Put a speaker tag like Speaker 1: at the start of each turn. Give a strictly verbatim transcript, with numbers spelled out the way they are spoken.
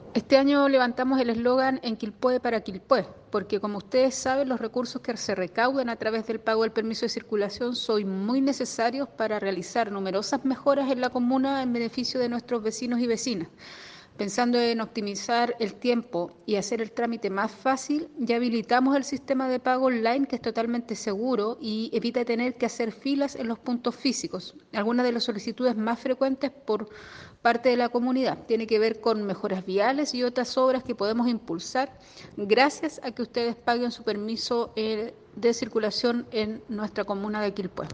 Speaker 1: Este año levantamos el eslogan En Quilpué para Quilpué, porque como ustedes saben, los recursos que se recaudan a través del pago del permiso de circulación son muy necesarios para realizar numerosas mejoras en la comuna en beneficio de nuestros vecinos y vecinas. Pensando en optimizar el tiempo y hacer el trámite más fácil, ya habilitamos el sistema de pago online que es totalmente seguro y evita tener que hacer filas en los puntos físicos. Algunas de las solicitudes más frecuentes por parte de la comunidad tiene que ver con mejoras viales y otras obras que podemos impulsar gracias a que ustedes paguen su permiso eh, de circulación en nuestra comuna de Quilpué.